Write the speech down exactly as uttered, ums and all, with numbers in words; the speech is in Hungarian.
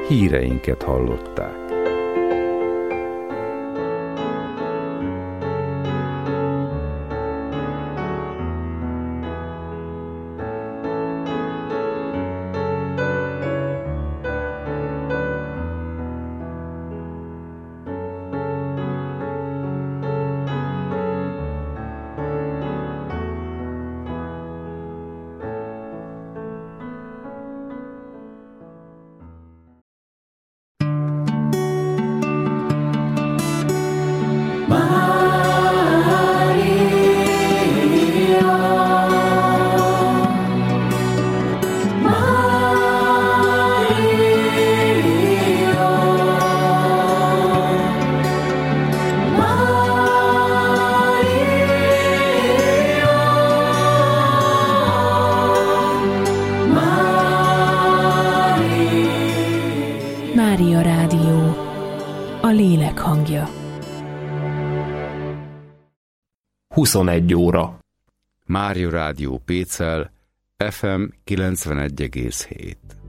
híreinket hallották. Mária Rádió, a lélek hangja. huszonegy óra. Mária Rádió Pécel, ef em kilencvenegy egész hét.